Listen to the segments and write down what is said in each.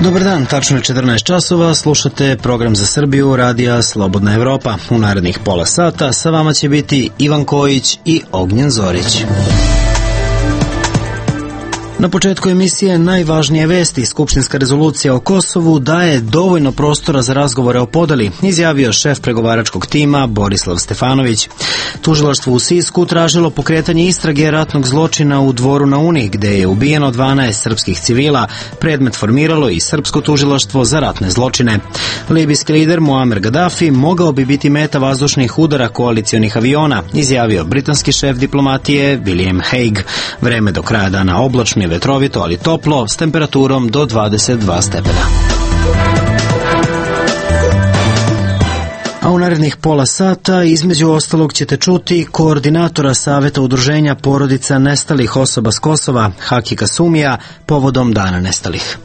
Dobar dan, tačno je 14 časova, slušate program za Srbiju radija Slobodna Evropa. U narednih pola sata sa vama će biti Ivan Kojić i Ognjen Zorić. Na početku emisije najvažnije vesti. Skupštinska rezolucija o Kosovu daje dovoljno prostora za razgovore o podeli, izjavio šef pregovaračkog tima Borislav Stefanović. Tužilaštvo u Sisku tražilo pokretanje istrage ratnog zločina u Dvoru na Uni, gde je ubijeno 12 srpskih civila. Predmet formiralo i Srpsko tužilaštvo za ratne zločine. Libijski lider Muammar Gaddafi mogao bi biti meta vazdušnih udara koalicionih aviona, izjavio britanski šef diplomatije William Hague. Vreme do kraja dana oblačno i vetrovito, ali toplo, s temperaturom do 22 stepena. A u narednih pola sata, između ostalog, ćete čuti koordinatora Saveta udruženja porodica nestalih osoba s Kosova, Hakika Sumija, povodom Dana nestalih.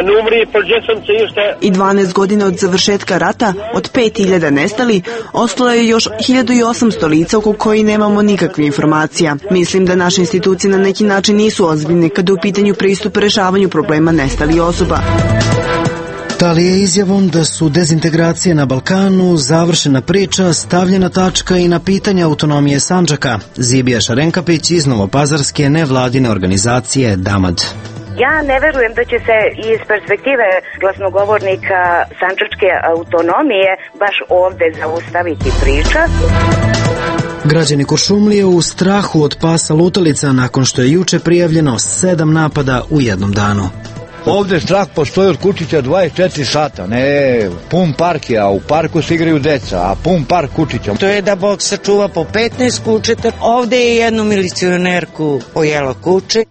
I 12 godina od završetka rata, od 5000 nestali, ostalo je još 1800 lica oko koji nemamo nikakve informacija. Mislim da naše institucije na neki način nisu ozbiljne kada je u pitanju pristup rešavanju problema nestalih osoba. Ali je izjavom da su dezintegracije na Balkanu završena priča, stavljena tačka i na pitanje autonomije Sandžaka. Zibija Šarenkapić iz Novopazarske nevladine organizacije Damad. Ja ne verujem da će se iz perspektive glasnogovornika sandžačke autonomije baš ovde zaustaviti priča. Građani Kuršumlije u strahu od pasa lutalica nakon što je juče prijavljeno 7 napada u jednom danu. Ovde strah postoji od kučića 24 sata, ne, pun park je, a u parku se igraju deca, a pun park kučića. To je da Bog sačuva po 15 kučeta, ovde je jednu milicionerku pojelo kuće.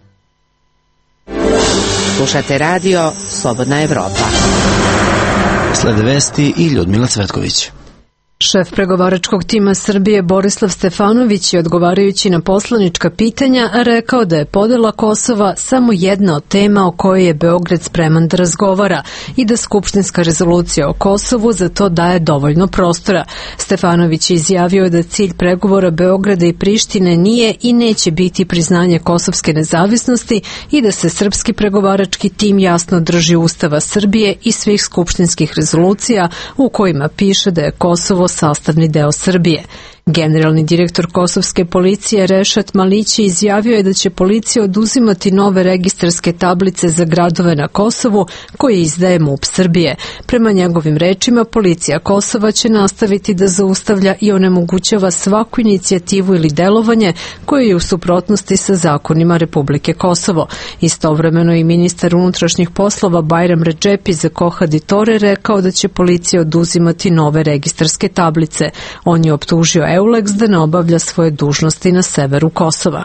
Slušate radio Slobodna Evropa. Slede vesti i Ljudmila Cvetković. Šef pregovaračkog tima Srbije Borislav Stefanović je, odgovarajući na poslanička pitanja, rekao da je podela Kosova samo jedna od tema o kojoj je Beograd spreman da razgovara i da skupštinska rezolucija o Kosovu za to daje dovoljno prostora. Stefanović je izjavio da cilj pregovora Beograda i Prištine nije i neće biti priznanje kosovske nezavisnosti i da se srpski pregovarački tim jasno drži Ustava Srbije i svih skupštinskih rezolucija u kojima piše da je Kosovo sastavni deo Srbije. Generalni direktor kosovske policije Rešat Malići izjavio je da će policija oduzimati nove registarske tablice za gradove na Kosovu koje izdaje MUP Srbije. Prema njegovim rečima, policija Kosova će nastaviti da zaustavlja i onemogućava svaku inicijativu ili delovanje koje je u suprotnosti sa zakonima Republike Kosovo. Istovremeno i ministar unutrašnjih poslova Bajram Redžepi za Kohaditore rekao da će policija oduzimati nove registarske tablice. On je optužio EULEX da ne obavlja svoje dužnosti na severu Kosova.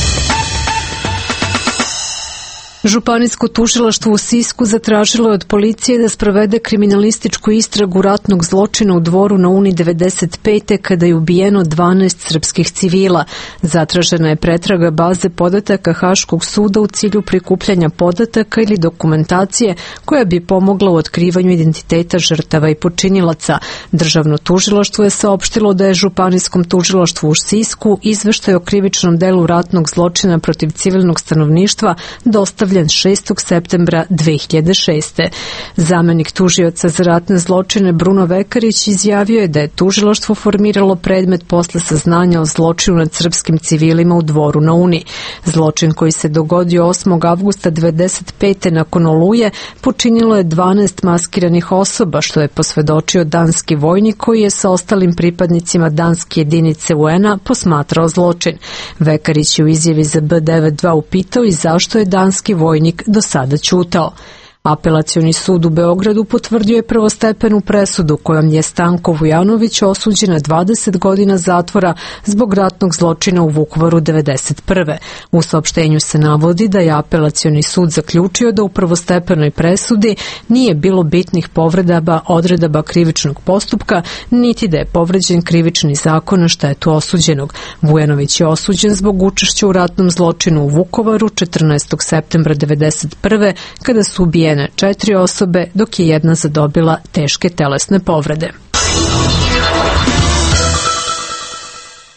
Županijsko tužilaštvo u Sisku zatražilo je od policije da sprovede kriminalističku istragu ratnog zločina u Dvoru na Uni 95. kada je ubijeno 12 srpskih civila. Zatražena je pretraga baze podataka Haškog suda u cilju prikupljanja podataka ili dokumentacije koja bi pomogla u otkrivanju identiteta žrtava i počinilaca. Državno tužilaštvo je saopštilo da je Županijskom tužilaštvu u Sisku izveštaj o krivičnom delu ratnog zločina protiv civilnog stanovništva dostavljen 6. septembra 2006. Zamenik tužioca za ratne zločine Bruno Vekarić izjavio je da je tužilaštvo formiralo predmet posle saznanja o zločinu nad srpskim civilima u Dvoru na Uni. Zločin koji se dogodio 8. avgusta 1995. nakon Oluje počinilo je 12 maskiranih osoba, što je posvedočio danski vojnik koji je sa ostalim pripadnicima danske jedinice UN-a posmatrao zločin. Vekarić je u izjavi za B92 upitao i zašto je danski vojnik do sada ćutao. Apelacioni sud u Beogradu potvrdio je prvostepenu presudu kojom je Stanko Vujanović osuđen na 20 godina zatvora zbog ratnog zločina u Vukovaru 1991. U saopštenju se navodi da je apelacioni sud zaključio da u prvostepenoj presudi nije bilo bitnih povredaba odredaba krivičnog postupka, niti da je povređen krivični zakon na štetu osuđenog. Vujanović je osuđen zbog učešća u ratnom zločinu u Vukovaru 14. septembra 1991. kada su ubijene 4 osobe, dok je jedna zadobila teške telesne povrede.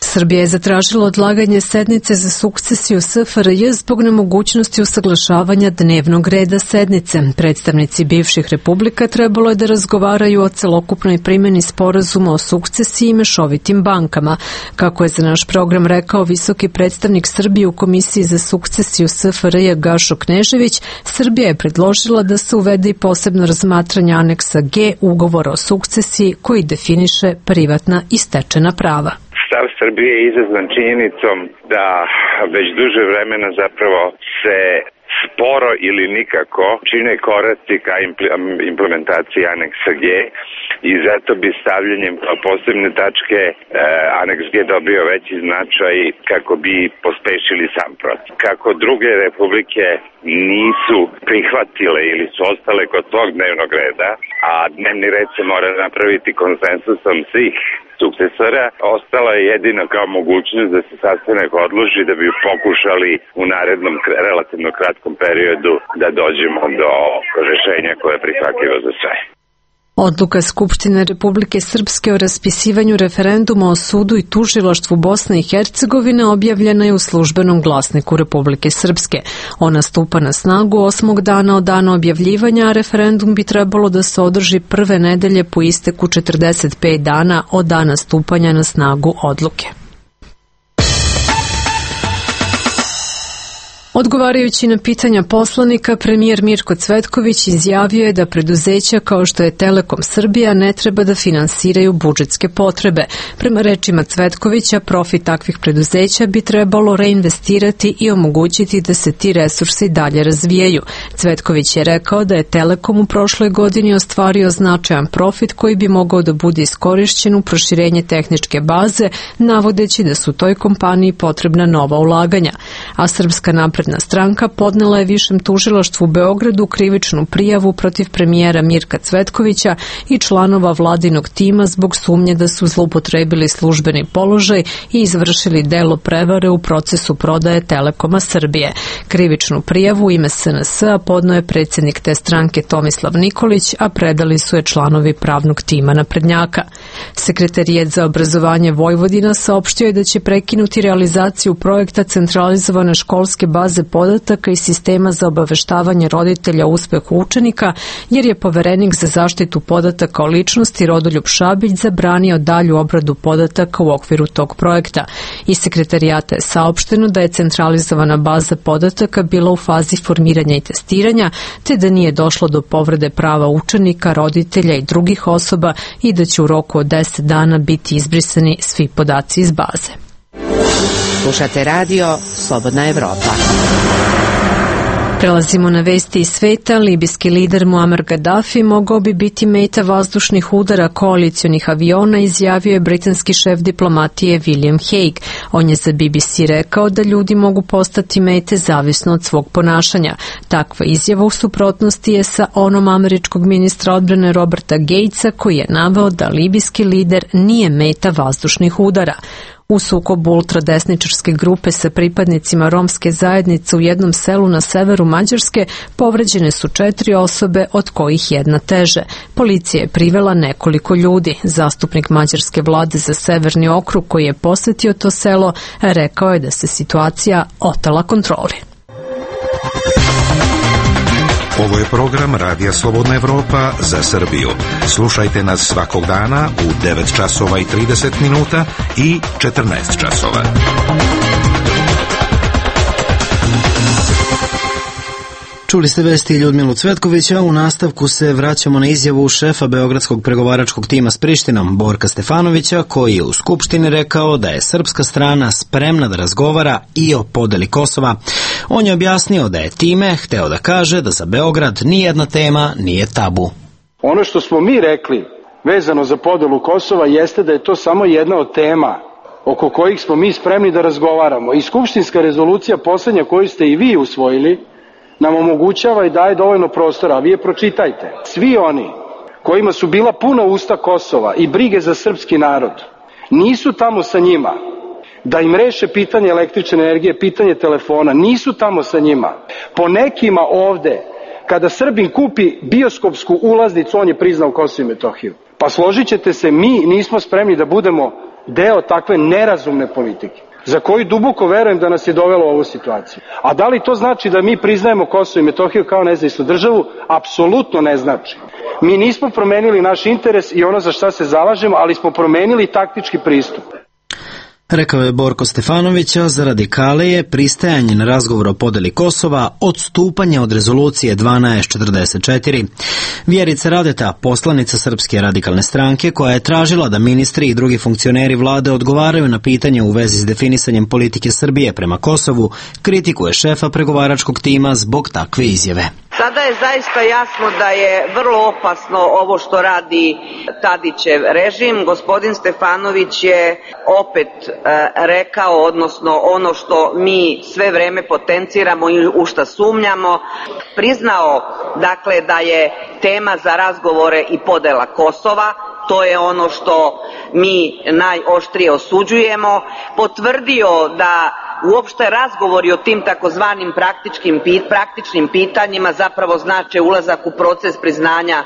Srbija je zatražila odlaganje sednice za sukcesiju SFRJ zbog nemogućnosti usaglašavanja dnevnog reda sednice. Predstavnici bivših republika trebalo je da razgovaraju o celokupnoj primjeni sporazuma o sukcesiji i mešovitim bankama. Kako je za naš program rekao visoki predstavnik Srbije u Komisiji za sukcesiju SFRJ Gašo Knežević, Srbija je predložila da se uvede i posebno razmatranje aneksa G ugovora o sukcesiji koji definiše privatna i stečena prava. Stav Srbije je izazvan činjenicom da već duže vremena zapravo se sporo ili nikako čine koraci ka implementaciji aneksa G i zato bi stavljanjem posebne tačke aneks G dobio veći značaj kako bi pospešili sam proces. Kako druge republike nisu prihvatile ili su ostale kod tog dnevnog reda, a dnevni red se mora napraviti konsensusom svih sukcesora, ostala je jedino kao mogućnost da se sastanak odloži da bi pokušali u narednom relativno kratkom periodu da dođemo do rešenja koje je prihvatljivo za sve. Odluka Skupštine Republike Srpske o raspisivanju referenduma o sudu i tužilaštvu Bosne i Hercegovine objavljena je u službenom glasniku Republike Srpske. Ona stupa na snagu 8. dana od dana objavljivanja, a referendum bi trebalo da se održi prve nedelje po isteku 45 dana od dana stupanja na snagu odluke. Odgovarajući na pitanja poslanika, premijer Mirko Cvetković izjavio je da preduzeća kao što je Telekom Srbija ne treba da finansiraju budžetske potrebe. Prema rečima Cvetkovića, profit takvih preduzeća bi trebalo reinvestirati i omogućiti da se ti resursi dalje razvijaju. Cvetković je rekao da je Telekom u prošloj godini ostvario značajan profit koji bi mogao da bude iskorišćen u proširenje tehničke baze, navodeći da su toj kompaniji potrebna nova ulaganja. A Srpska napredna stranka podnela je Višem tužilaštvu u Beogradu krivičnu prijavu protiv premijera Mirka Cvetkovića i članova vladinog tima zbog sumnje da su zloupotrebili službeni položaj i izvršili delo prevare u procesu prodaje Telekoma Srbije. Krivičnu prijavu u ime SNS-a podneo je predsjednik te stranke Tomislav Nikolić, a predali su je članovi pravnog tima naprednjaka. Sekretarijet za obrazovanje Vojvodina saopštio je da će prekinuti realizaciju projekta centralizovane školske baze podataka i sistema za obaveštavanje roditelja o uspehu učenika, jer je poverenik za zaštitu podataka o ličnosti Rodoljub Šabić zabranio dalju obradu podataka u okviru tog projekta. Iz sekretarijata je saopšteno da je centralizovana baza podataka bila u fazi formiranja i testiranja, te da nije došlo do povrede prava učenika, roditelja i drugih osoba i da će u roku od 10 dana biti izbrisani svi podaci iz baze. Slušate radio Slobodna Evropa. Prelazimo na vesti iz sveta. Libijski lider Muammar Gaddafi mogao bi biti meta vazdušnih udara koalicionih aviona, izjavio je britanski šef diplomatije William Hague. On je za BBC rekao da ljudi mogu postati mete zavisno od svog ponašanja. Takva izjava u suprotnosti je sa onom američkog ministra odbrane Roberta Gatesa, koji je naveo da libijski lider nije meta vazdušnih udara. U sukobu ultradesničarske grupe sa pripadnicima romske zajednice u jednom selu na severu Mađarske povređene su 4 osobe, od kojih jedna teže. Policija je privela nekoliko ljudi. Zastupnik mađarske vlade za severni okrug koji je posjetio to selo rekao je da se situacija otela kontroli. Ovo je program Radija Slobodna Evropa za Srbiju. Slušajte nas svakog dana u 9 časova i 30 minuta i 14 časova. Čuli ste vesti Ljudmilu Cvetkovića, u nastavku se vraćamo na izjavu šefa Beogradskog pregovaračkog tima s Prištinom, Borka Stefanovića, koji je u Skupštini rekao da je srpska strana spremna da razgovara i o podeli Kosova. On je objasnio da je time hteo da kaže da za Beograd nijedna tema nije tabu. Ono što smo mi rekli vezano za podelu Kosova jeste da je to samo jedna od tema oko kojih smo mi spremni da razgovaramo. I skupštinska rezolucija poslednja koju ste i vi usvojili nam omogućava i daje dovoljno prostora, a vi je pročitajte. Svi oni kojima su bila puna usta Kosova i brige za srpski narod, nisu tamo sa njima da im reše pitanje električne energije, pitanje telefona, nisu tamo sa njima. Po nekima ovde, kada Srbin kupi bioskopsku ulaznicu, on je priznao Kosovo i Metohiju. Pa složit ćete se, mi nismo spremni da budemo deo takve nerazumne politike, za koju duboko verujem da nas je dovelo u ovu situaciju. A da li to znači da mi priznajemo Kosovo i Metohiju kao nezavisnu državu? Apsolutno ne znači. Mi nismo promenili naš interes i ono za šta se zalažemo, ali smo promenili taktički pristup. Rekao je Borko Stefanović, a za radikale je pristajanje na razgovor o podeli Kosova odstupanje od rezolucije 1244. Vjerica Radeta, poslanica Srpske radikalne stranke, koja je tražila da ministri i drugi funkcioneri vlade odgovaraju na pitanje u vezi s definisanjem politike Srbije prema Kosovu, kritikuje šefa pregovaračkog tima zbog takve izjave. Sada je zaista jasno da je vrlo opasno ovo što radi Tadićev režim. Gospodin Stefanović je opet rekao, odnosno ono što mi sve vreme potenciramo i u šta sumnjamo, priznao dakle da je tema za razgovore i podela Kosova. To je ono što mi najoštrije osuđujemo. Potvrdio da uopšte razgovori o tim takozvanim praktičnim pitanjima zapravo znače ulazak u proces priznanja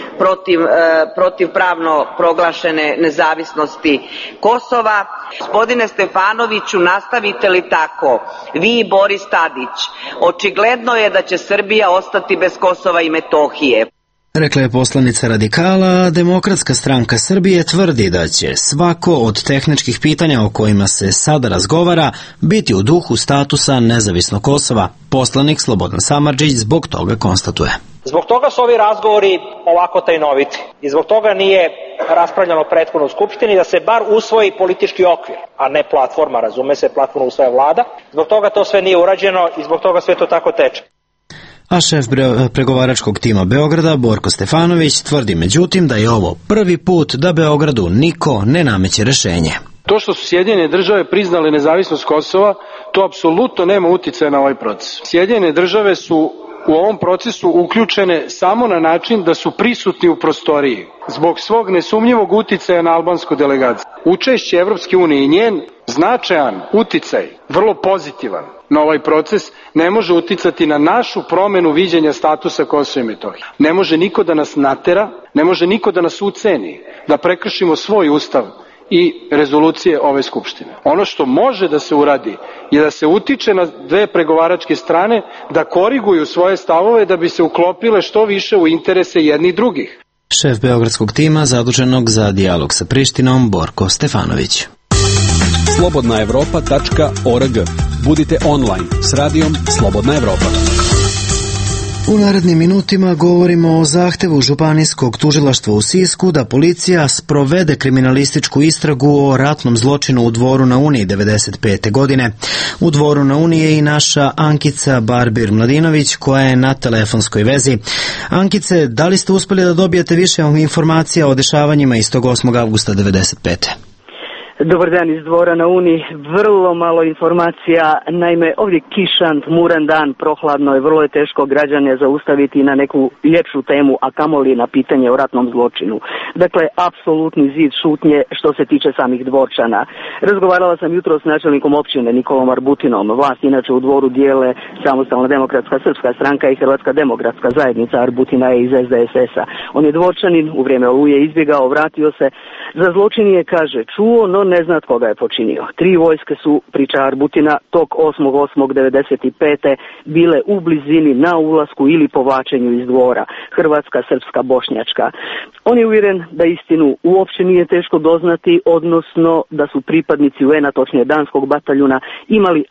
protivpravno proglašene nezavisnosti Kosova. Gospodine Stefanoviću, nastavite li tako, vi i Boris Tadić, očigledno je da će Srbija ostati bez Kosova i Metohije. Rekla je poslanica radikala, Demokratska stranka Srbije tvrdi da će svako od tehničkih pitanja o kojima se sada razgovara biti u duhu statusa nezavisnog Kosova. Poslanik Slobodan Samardžić zbog toga konstatuje. Zbog toga su ovi razgovori ovako tajnoviti i zbog toga nije raspravljano prethodno u Skupštini da se bar usvoji politički okvir, a ne platforma, razume se, platforma usvaja vlada. Zbog toga to sve nije urađeno i zbog toga sve to tako teče. A šef pregovaračkog tima Beograda, Borko Stefanović, tvrdi međutim da je ovo prvi put da Beogradu niko ne nameće rešenje. To što su Sjedinjene države priznale nezavisnost Kosova, to apsolutno nema uticaja na ovaj proces. Sjedinjene države su u ovom procesu uključene samo na način da su prisutni u prostoriji, zbog svog nesumnjivog uticaja na albansku delegaciju. Učešće Evropske unije i njen značajan uticaj, vrlo pozitivan na ovaj proces, ne može uticati na našu promenu viđenja statusa Kosova i Metohije. Ne može niko da nas natera, ne može niko da nas uceni, da prekršimo svoj ustav i rezolucije ove Skupštine. Ono što može da se uradi je da se utiče na dve pregovaračke strane da koriguju svoje stavove da bi se uklopile što više u interese jednih drugih. Šef beogradskog tima zaduženog za dijalog sa Prištinom Borko Stefanović. slobodnaevropa.org. Budite online s radijom Slobodna Evropa. U narednim minutima govorimo o zahtevu Županijskog tužilaštva u Sisku da policija sprovede kriminalističku istragu o ratnom zločinu u Dvoru na Uni 1995. godine. U Dvoru na Uni je i naša Ankica Barbir Mladinović koja je na telefonskoj vezi. Ankice, da li ste uspeli da dobijete više informacija o dešavanjima iz tog 8. avgusta 1995. Dobar dan iz Dvora na Uni. Vrlo malo informacija, naime ovdje kišan, muran dan, prohladno je, vrlo je teško građane zaustaviti na neku ljepšu temu, a kamoli na pitanje o ratnom zločinu. Dakle, apsolutni zid šutnje što se tiče samih Dvorčana. Razgovarala sam jutro s načelnikom općine Nikolom Arbutinom. Vlast inače u Dvoru dijele Samostalna demokratska srpska stranka i Hrvatska demokratska zajednica. Arbutina je iz SDSS-a. On je Dvorčanin, u vrijeme Oluje izbjegao, vratio se. Za zločin je, kaže, čuo, no ne zna koga je počinio. 3 vojske su, priča Arbutina, tog 8.8.1995. bile u blizini na ulasku ili povlačenju iz Dvora. Hrvatska, srpska, bošnjačka. On je uvjeren da istinu uopće nije teško doznati, odnosno da su pripadnici UN-a, točnije danskog bataljuna, imali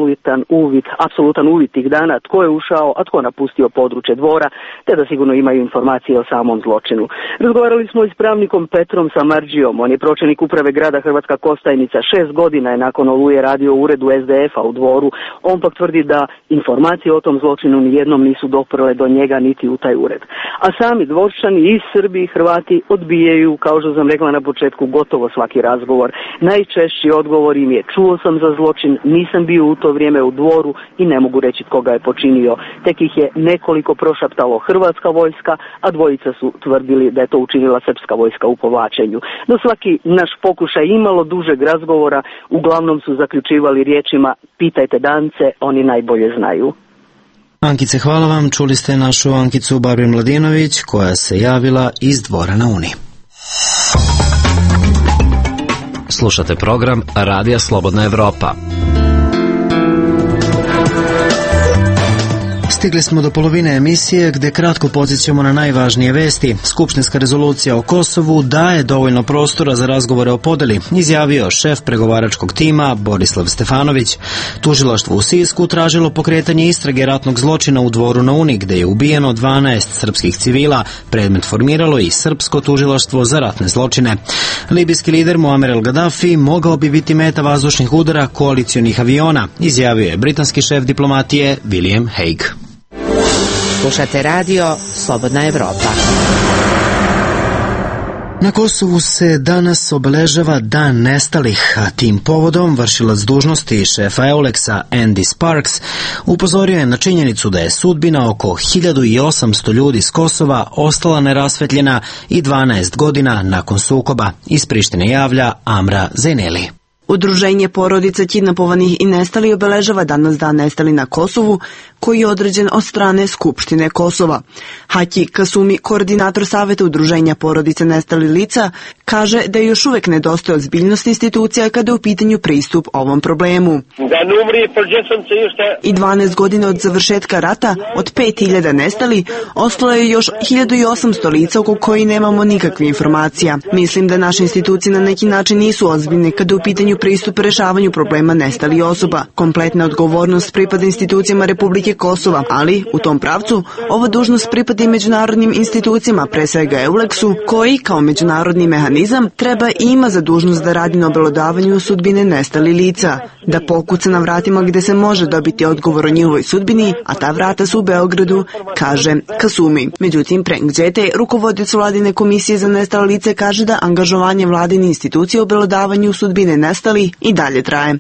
apsolutan uvid tih dana tko je ušao, a tko napustio područje Dvora, te da sigurno imaju informacije o samom zločinu. Razgovarali smo i s pravnikom Petrom Samardžijom. On je pročelnik uprave grada Hrvatska Kostajnica. 6 godina je nakon Oluje radio u uredu SDF-a u Dvoru. On pak tvrdi da informacije o tom zločinu nijednom nisu doprle do njega niti u taj ured. A sami Dvorčani i Srbi i Hrvati odbijaju, kao što sam rekla na početku, gotovo svaki razgovor. Najčešći odgovor im je: čuo sam za zločin, nisam bio u to vrijeme u Dvoru i ne mogu reći tko ga je počinio. Tek ih je nekoliko prošaptalo hrvatska vojska, a dvojica su tvrdili da je to učinila srpska vojska u povlačenju. No svaki naš pokušaj imalo dužeg razgovora uglavnom su zaključivali riječima: pitajte Dance, oni najbolje znaju. Ankice, hvala vam. Čuli ste našu Ankicu Barbir Mladinović koja se javila iz Dvora na Uni. Slušate program Radija Slobodna Evropa. Stigli smo do polovine emisije gde kratko podsjećamo na najvažnije vesti. Skupštinska rezolucija o Kosovu daje dovoljno prostora za razgovore o podeli, izjavio šef pregovaračkog tima Borislav Stefanović. Tužilaštvo u Sisku tražilo pokretanje istrage ratnog zločina u Dvoru na Uni, gde je ubijeno 12 srpskih civila. Predmet formiralo i Srpsko tužilaštvo za ratne zločine. Libijski lider Muammar el-Gaddafi mogao bi biti meta vazdušnih udara koalicionih aviona, izjavio je britanski šef diplomatije William Hague. Slušate radio Slobodna Evropa. Na Kosovu se danas obeležava Dan nestalih, a tim povodom vršilac dužnosti šefa EULEX-a Andy Sparks upozorio je na činjenicu da je sudbina oko 1800 ljudi s Kosova ostala nerasvetljena i 12 godina nakon sukoba. Iz Prištine javlja Amra Zejneli. Udruženje porodica kidnapovanih i nestali obeležava danas Dan nestali na Kosovu, koji je određen od strane Skupštine Kosova. Haki Kasumi, koordinator Saveta udruženja porodice nestali lica, kaže da je još uvek nedostaje ozbiljnost institucija kada je u pitanju pristup ovom problemu. I 12 godina od završetka rata, od 5000 nestali, ostalo je još 1800 lica oko koji nemamo nikakve informacija. Mislim da naše institucije na neki način nisu ozbiljne kada je u pitanju pristup rešavanju problema nestalih osoba. Kompletna odgovornost pripada institucijama Republike Kosova, ali u tom pravcu ova dužnost pripada i međunarodnim institucijama, pre svega EULEX-u, koji kao međunarodni mehanizam treba i ima za dužnost da radi na obelodavanju sudbine nestalih lica, da pokuca na vratima gde se može dobiti odgovor o njihovoj sudbini, a ta vrata su u Beogradu, kaže Kasumi. Međutim, Prenk Đetej, rukovodilac vladine komisije za nestala lice, kaže da angažovanje vladine institucije u obelodavanju sudbine nestali i dalje traje.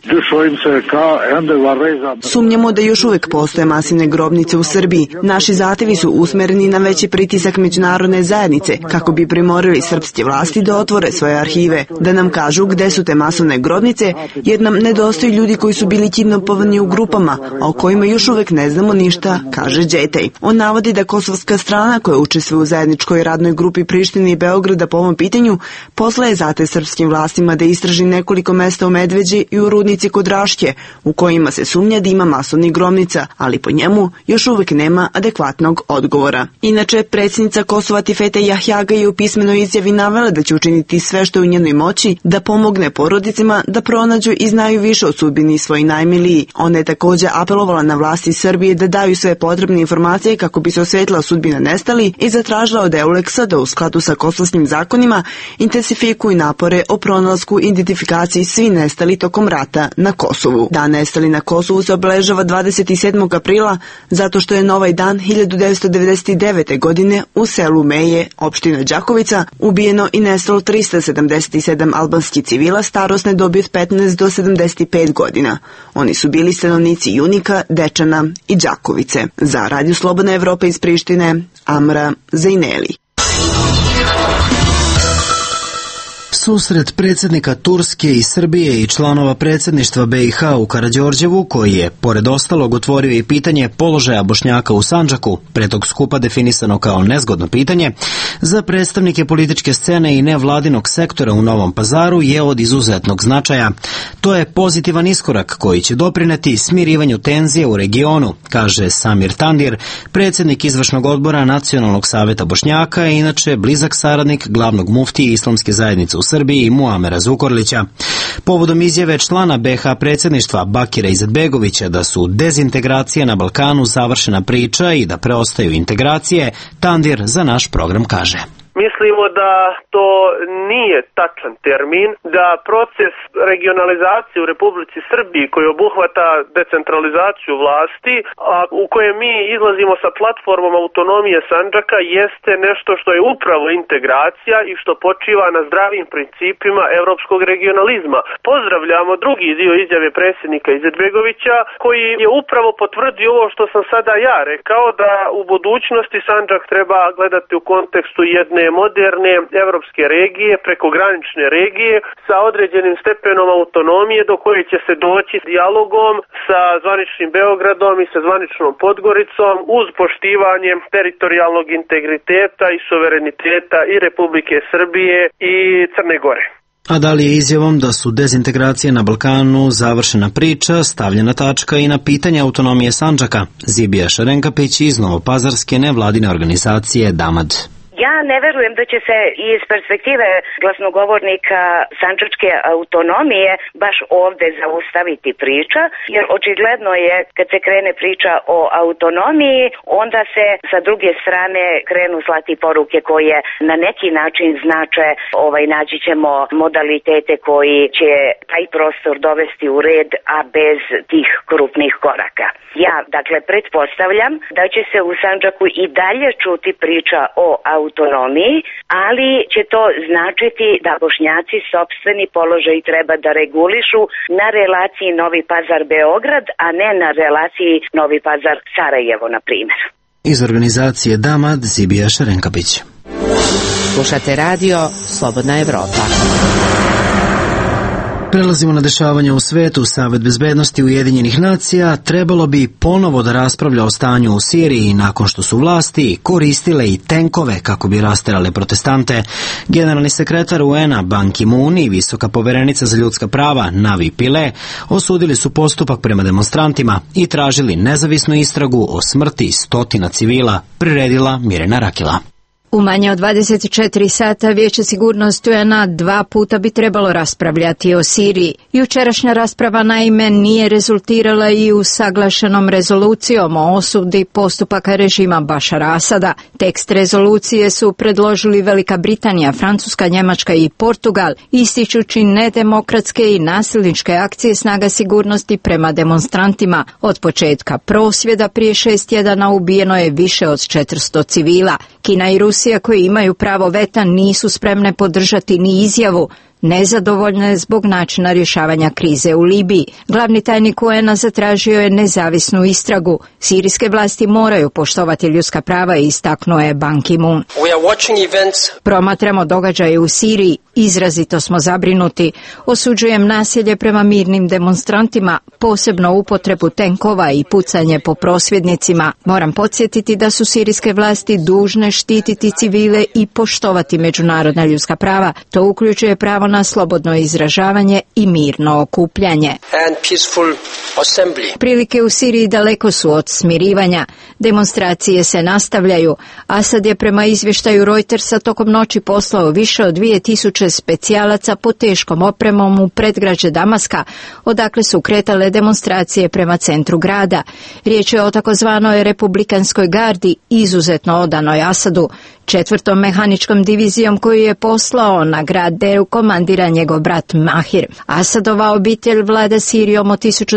Sumnjamo da još uvek postoje masivne grobnice u Srbiji. Naši zahtevi su usmereni na veći pritisak međunarodne zajednice kako bi primorili srpske vlasti da otvore svoje arhive, da nam kažu gde su te masovne grobnice, jer nam nedostaju ljudi koji su bili kidnapovani u grupama, a o kojima još uvek ne znamo ništa, kaže Đetej. On navodi da kosovska strana, koja učestvuje u zajedničkoj radnoj grupi Prištine i Beograda po ovom pitanju, poslaje zate srpskim vlastima da istraži nekoliko mesta u Medveđi i u rudnici kod Raške, u kojima se sumnja da ima masovnih grobnica, ali po njemu još uvek nema adekvatnog odgovora. Inače, predsjednica Kosova Tifete Jahjaga je u pismenoj izjavi navela da će učiniti sve što je u njenoj moći da pomogne porodicima da pronađu i znaju više o sudbini svojih najmiliji. Ona je također apelovala na vlasti Srbije da daju sve potrebne informacije kako bi se osvetlila sudbina nestali i zatražila od EULEX-a da u skladu sa kosovskim zakonima intensifikuju napore o pronalasku i identifikaciji svi nestali tokom rata na Kosovu. Dan nestali na Kosovu se obeležava 27. aprila zato što je na ovaj dan 1999. godine u selu Meje, opština Đakovica, ubijeno i nestalo 377 albanskih civila starosne dobi od 15 do 75 godina. Oni su bili stanovnici Junika, Dečana i Đakovice. Za Radio Slobodna Evropa iz Prištine, Amra Zejneli. Susret predsjednika Turske i Srbije i članova predsjedništva BiH u Karađorđevu, koji je, pored ostalog, otvorio i pitanje položaja Bošnjaka u Sandžaku, pre tog skupa definisano kao nezgodno pitanje, za predstavnike političke scene i nevladinog sektora u Novom Pazaru je od izuzetnog značaja. To je pozitivan iskorak koji će doprineti smirivanju tenzije u regionu, kaže Samir Tandir, predsjednik izvršnog odbora Nacionalnog saveta Bošnjaka i inače blizak saradnik glavnog muftije Islamske zajednice u Srbiji Muamera Zukorlića. Povodom izjave člana BiH predsjedništva Bakira Izetbegovića da su dezintegracije na Balkanu završena priča i da preostaju integracije, Tandir za naš program kaže: Mislimo da to nije tačan termin, da proces regionalizacije u Republici Srbiji koji obuhvata decentralizaciju vlasti, a u kojem mi izlazimo sa platformom autonomije Sandžaka, jeste nešto što je upravo integracija i što počiva na zdravim principima evropskog regionalizma. Pozdravljamo drugi dio izjave predsjednika Izetbegovića koji je upravo potvrdio ovo što sam sada ja rekao, da u budućnosti Sandžak treba gledati u kontekstu jedne moderne evropske regije, prekogranične regije sa određenim stepenom autonomije do koje će se doći dijalogom sa zvaničnim Beogradom i sa zvaničnom Podgoricom uz poštivanje teritorijalnog integriteta i suvereniteta i Republike Srbije i Crne Gore. A da li je izjavom da su dezintegracije na Balkanu završena priča, stavljena tačka i na pitanje autonomije Sandžaka? Zibija Šarenkapić iz Novopazarske nevladine organizacije DAMAD. Ja ne verujem da će se iz perspektive glasnogovornika sandžačke autonomije baš ovde zaustaviti priča, jer očigledno je kad se krene priča o autonomiji, onda se sa druge strane krenu slati poruke koje na neki način znače naći ćemo modalitete koji će taj prostor dovesti u red, a bez tih krupnih koraka. Ja, pretpostavljam da će se u Sandžaku i dalje čuti priča o autonomiji, ali će to značiti da Bošnjaci sopstveni položaj treba da regulišu na relaciji Novi Pazar-Beograd, a ne na relaciji Novi Pazar-Sarajevo, na primjer. Iz organizacije DAMAD, Zibija Šarenkapić. Slušate radio Slobodna Evropa. Prelazimo na dešavanja u svetu. Savet bezbednosti Ujedinjenih nacija trebalo bi ponovo da raspravlja o stanju u Siriji nakon što su vlasti koristile i tenkove kako bi rasterale protestante. Generalni sekretar UN-a Ban Ki-moon i visoka poverenica za ljudska prava Navi Pillay osudili su postupak prema demonstrantima i tražili nezavisnu istragu o smrti stotina civila, priredila Mirjana Rakila. U manje od 24 sata Vijeće sigurnosti UN-a 2 puta bi trebalo raspravljati o Siriji. Jučerašnja rasprava naime nije rezultirala i usaglašenom rezolucijom o osudi postupaka režima Bašara Asada. Tekst rezolucije su predložili Velika Britanija, Francuska, Njemačka i Portugal, ističući nedemokratske i nasilničke akcije snaga sigurnosti prema demonstrantima. Od početka prosvjeda prije 6 tjedana ubijeno je više od 400 civila. Kina i Rusija, koji imaju pravo veta, nisu spremne podržati ni izjavu, nezadovoljne zbog načina rješavanja krize u Libiji. Glavni tajnik UN-a zatražio je nezavisnu istragu. Sirijske vlasti moraju poštovati ljudska prava, istaknuo je Ban Ki-moon. Promatramo događaje u Siriji, izrazito smo zabrinuti. Osuđujem nasilje prema mirnim demonstrantima, posebno upotrebu tenkova i pucanje po prosvjednicima. Moram podsjetiti da su sirijske vlasti dužne štititi civile i poštovati međunarodna ljudska prava. To uključuje pravo na slobodno izražavanje i mirno okupljanje. Prilike u Siriji daleko su od smirivanja. Demonstracije se nastavljaju. Asad je prema izvještaju Reutersa tokom noći poslao više od 2000 specijalaca pod teškom opremom u predgrađe Damaska, odakle su kretale demonstracije prema centru grada. Riječ je o takozvanoj republikanskoj gardi, izuzetno odanoj Asadu. 4. mehaničkom divizijom koju je poslao na grad Deru komandira njegov brat Mahir. Asadova obitelj vlada Sirijom od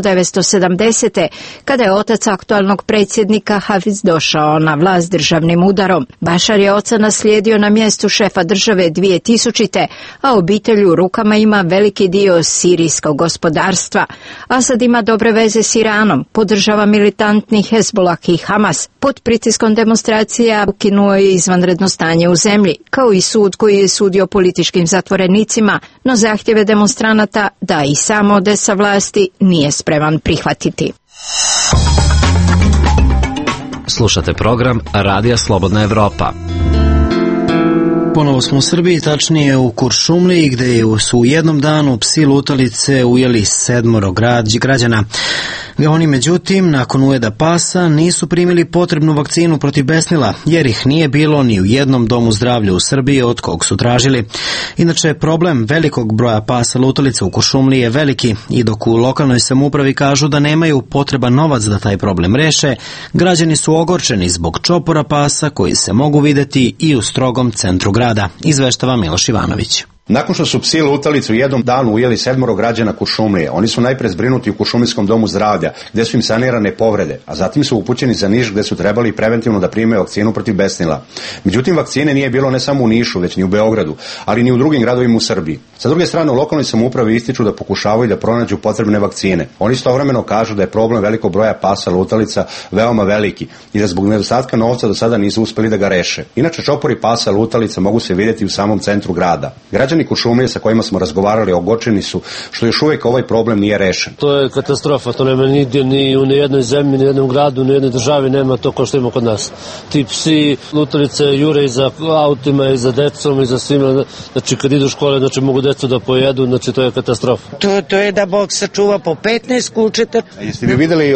1970. kada je otac aktualnog predsjednika Hafiz došao na vlast državnim udarom. Bašar je oca naslijedio na mjestu šefa države 2000. a obitelj u rukama ima veliki dio sirijskog gospodarstva. Asad ima dobre veze s Iranom, podržava militantni Hezbollah i Hamas. Pod pritiskom demonstracija ukinuo je izvanredno stanje u zemlji, kao i sud koji je sudio političkim zatvorenicima, no zahtjeve demonstranata da i sam ode sa vlasti nije spreman prihvatiti. Slušate program Radija Slobodna Evropa. Ponovo smo u Srbiji, tačnije u Kuršumliji, gdje su u jednom danu psi lutalice ujeli 7 građana. Oni, međutim, nakon ujeda pasa nisu primili potrebnu vakcinu protiv besnila, jer ih nije bilo ni u jednom domu zdravlja u Srbiji od kog su tražili. Inače, problem velikog broja pasa lutalica u Kuršumliji je veliki i dok u lokalnoj samoupravi kažu da nemaju potreban novac da taj problem reše, građani su ogorčeni zbog čopora pasa koji se mogu vidjeti i u strogom centru grada, izveštava Miloš Ivanović. Nakon što su psi lutalice u jednom danu ujeli 7 građana Kuršumlije, oni su najpre zbrinuti u Kuršumlijskom domu zdravlja, gdje su im sanirane povrede, a zatim su upućeni za Niš, gdje su trebali preventivno da prime vakcinu protiv besnila. Međutim, vakcine nije bilo ne samo u Nišu, već ni u Beogradu, ali ni u drugim gradovima u Srbiji. Sa druge strane, u lokalnoj samoupravi ističu da pokušavaju da pronađu potrebne vakcine. Oni istovremeno kažu da je problem velikog broja pasa lutalica veoma veliki i da zbog nedostatka novca do sada nisu uspeli da ga reše. Inače, čopori pasa lutalica mogu se vidjeti u samom centru grada. Građani Građani Kuršumlije sa kojima smo razgovarali ogorčeni su što još uvijek ovaj problem nije rešen. To je katastrofa, to nema nigdje, ni u nijednoj zemlji, ni u jednom gradu, ni u jednoj državi nema to kao što ima kod nas. Ti psi, lutalice, jure i za autima, i za decom, i za svima, znači kad idu u škole, znači mogu decu da pojedu, znači to je katastrofa. To je da Bog sačuva po 15 kućeta. Jeste vi videli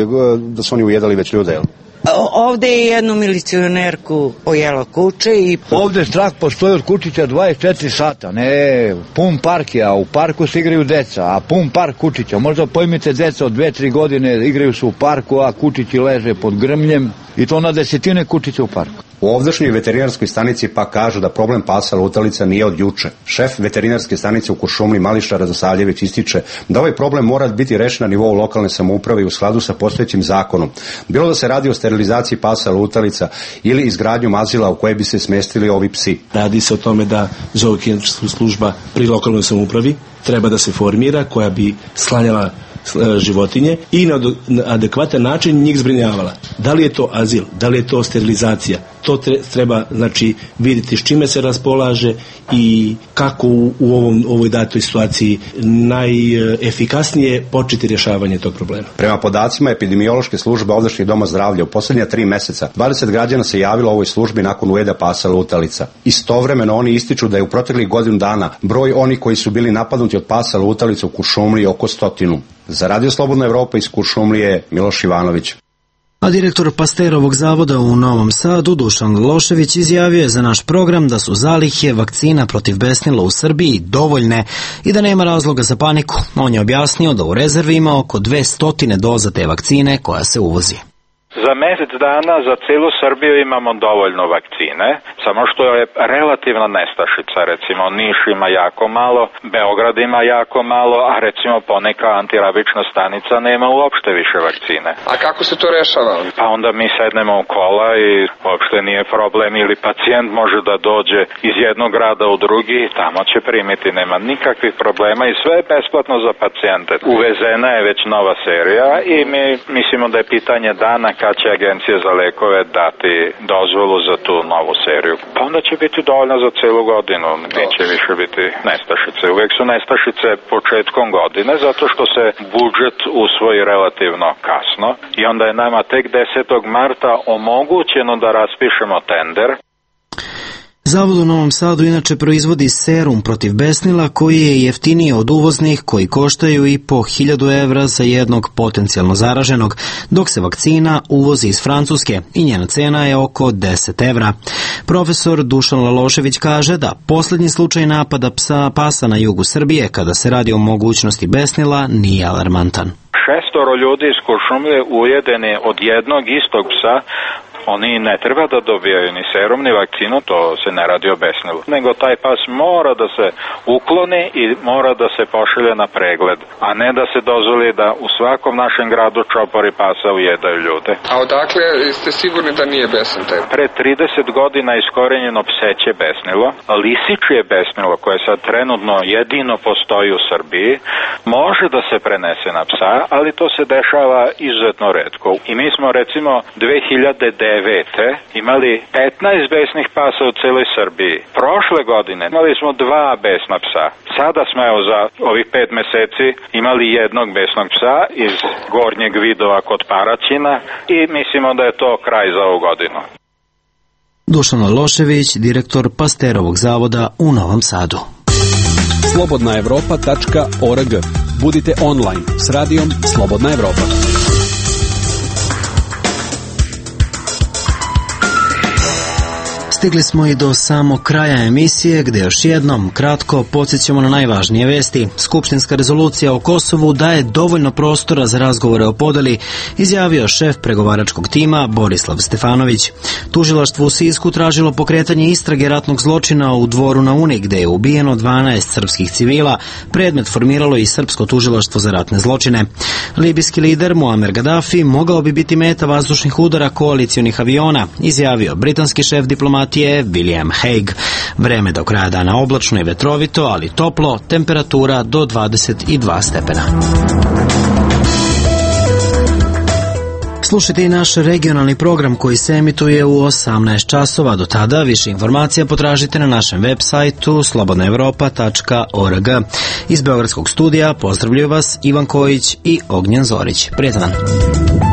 da su oni ujedali već ljude, jel? Ovde je jednu milicionerku pojelo kuće i... Ovde strah postoji od kučića 24 sata, ne, pun park je, a u parku se igraju deca, a pun park kučića. Možda pojmite deca od 2-3 godine igraju se u parku, a kučići leže pod grmljem i to na desetine kučića u parku. U ovdašnjoj veterinarskoj stanici pa kažu da problem pasa lutalica nije od juče. Šef veterinarske stanice u Kuršumliji Mališa Radosavljević ističe da ovaj problem mora biti rešen na nivou lokalne samouprave i u skladu sa postojećim zakonom. Bilo da se radi o sterilizaciji pasa lutalica ili izgradnjom azila u koje bi se smestili ovi psi. Radi se o tome da zootehnička služba pri lokalnoj samoupravi treba da se formira, koja bi sklanjala životinje i na adekvatan način njih zbrinjavala. Da li je to azil, da li je to sterilizacija, to treba znači vidjeti s čime se raspolaže i kako u ovoj datoj situaciji najefikasnije početi rješavanje tog problema. Prema podacima epidemiološke službe ovdašnjeg doma zdravlja u posljednja 3 meseca 20 građana se javilo ovoj službi nakon ujeda pasa lutalica. Istovremeno oni ističu da je u proteklih godinu dana broj onih koji su bili napadnuti od pasa lutalica u Kuršumliji oko 100. Za Radio Slobodna Evropa iz Kuršumlije Miloš Ivanović. A direktor Pasterovog zavoda u Novom Sadu, Dušan Lalošević, izjavio je za naš program da su zalihe vakcina protiv besnila u Srbiji dovoljne i da nema razloga za paniku. On je objasnio da u rezervi ima oko 200 doza te vakcine koja se uvozi. Za mjesec dana za cijelu Srbiju imamo dovoljno vakcine, samo što je relativna nestašica, recimo Niš ima jako malo, Beograd ima jako malo, a recimo poneka antirabična stanica nema uopšte više vakcine. A kako se to rešava? Pa onda mi sednemo u kola i uopšte nije problem, ili pacijent može da dođe iz jednog grada u drugi i tamo će primiti, nema nikakvih problema i sve je besplatno za pacijente. Uvezena je već nova serija i mi mislimo da je pitanje dana kad će Agencija za lekove dati dozvolu za tu novu seriju. Pa onda će biti dovoljno za celu godinu, neće više biti nestašice. Uvijek su nestašice početkom godine, zato što se budžet usvoji relativno kasno i onda je nama tek 10. marta omogućeno da raspišemo tender. Zavod u Novom Sadu inače proizvodi serum protiv besnila koji je jeftiniji od uvoznih koji koštaju i po 1000 evra za jednog potencijalno zaraženog, dok se vakcina uvozi iz Francuske i njena cena je oko 10 evra. Profesor Dušan Lalošević kaže da posljednji slučaj napada pasa na jugu Srbije kada se radi o mogućnosti besnila nije alarmantan. 6 ljudi iz Kuršumlije ujedeni od jednog istog psa. Oni ne treba da dobijaju ni serum ni vakcinu, to se ne radi o besnilu, nego taj pas mora da se ukloni i mora da se pošalje na pregled, a ne da se dozvoli da u svakom našem gradu čopori pasa ujedaju ljude. A odakle ste sigurni da nije besan taj? Pre 30 godina iskorenjeno pseće besnilo, lisičje besnilo koje sad trenutno jedino postoji u Srbiji, može da se prenese na psa, ali to se dešava izuzetno retko. I mi smo recimo 2009 imali 15 besnih pasa u celoj Srbiji. Prošle godine imali smo 2 besna psa. Sada smo za ovih 5 meseci imali jednog besnog psa iz Gornjeg Vidova kod Paraćina i mislimo da je to kraj za ovu godinu. Dušan Lalošević, direktor Pasterovog zavoda u Novom Sadu. slobodnaevropa.org. Budite online s radijom Slobodna Evropa. Stigli smo i do samog kraja emisije gdje još jednom kratko podsjećamo na najvažnije vesti. Skupštinska rezolucija o Kosovu daje dovoljno prostora za razgovore o podeli, izjavio šef pregovaračkog tima Borislav Stefanović. Tužilaštvo u Sisku tražilo pokretanje istrage ratnog zločina u Dvoru na Uni gdje je ubijeno 12 srpskih civila. Predmet formiralo i Srpsko tužilaštvo za ratne zločine. Libijski lider Muammar Gaddafi mogao bi biti meta vazdušnih udara koalicionih aviona, izjavio britanski šef diplomatije William Hague. Vreme do kraja dana oblačno i vetrovito, ali toplo, temperatura do 22 stepena. Slušajte i naš regionalni program koji se emituje u 18 časova. Do tada više informacija potražite na našem web sajtu slobodnaevropa.org. Iz Beogradskog studija pozdravljaju vas Ivan Kojić i Ognjen Zorić. Prijetan dan.